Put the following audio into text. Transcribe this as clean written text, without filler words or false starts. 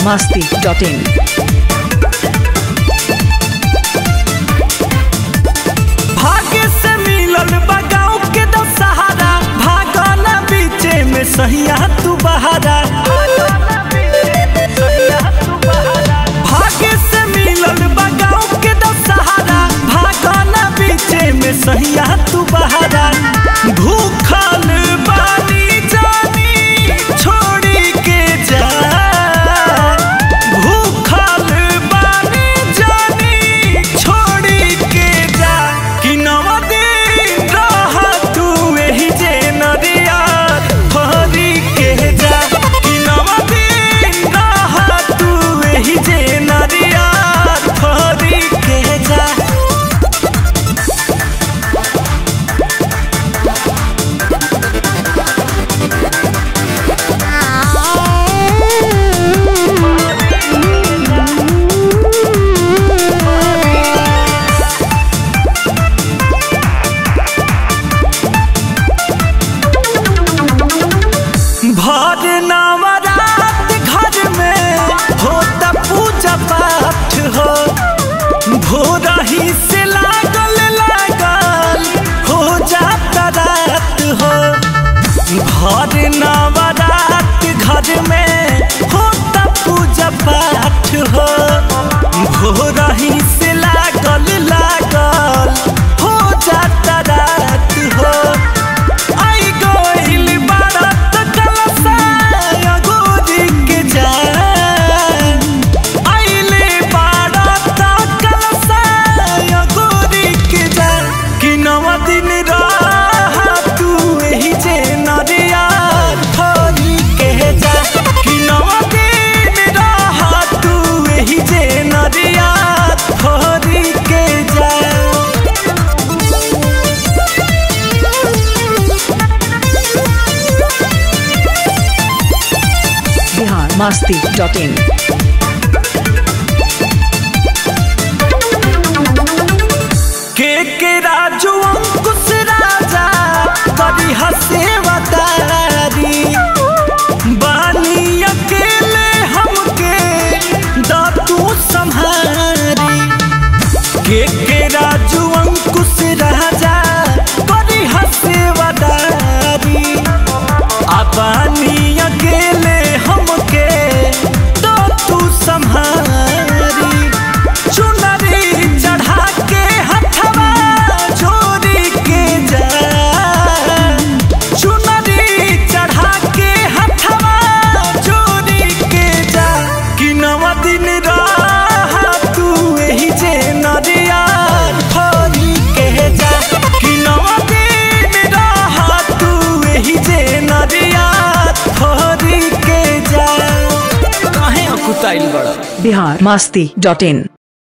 biharmasti.in भाग्य से मिलल बा गाँव के दशहरा, भागना बीचे में सहिया तू बहारा। भाग्य से मिलल बा गाँव के दशहरा, भागना बीचे में सहिया तू बहारा। भूखल बानी जानी छोड़ी के जा, भूखल बानी जानी छोड़ी के जा। कि नवा दिन रह तू एही जे नदिया फरी के जा, कि नवा दिन रह तू एही जे नदिया फरी के जा। भर नवरात घर में होता पूजा पाठ हो, भोरही से लागल हो जाता रात हो। भर नवरात घर में होता पूजा पाठ हो, भोरही से लागल हो जाता रात हो। आई गोइल बारात कलसा अगोरी के जा, आइले बारात कलसा अगोरी के जा। कि नवा दिन रह तू एही जे नदिया फरी के जा, कि नवा दिन रह तू एही जे नदिया फरी के जा। biharmasti.in के राजू अंकुश राजा करी हसेवतारी, बानी अकेले हमके दातू संहारी। के राजू अंकुश राजा करी हसेवतारी, बानी अकेले हमके दातू संहारी। चुनरी चढ़ा के हथवा जोड़ी के जा, चुनरी चढ़ा के हथवा जोड़ी के जा। कि नवा दिन रह तू एही जे नदिया फरी के जा, कि नवा दिन रह तू एही जे नदिया फरी के जा। काहे अकुताइल बड़ा biharmasti.in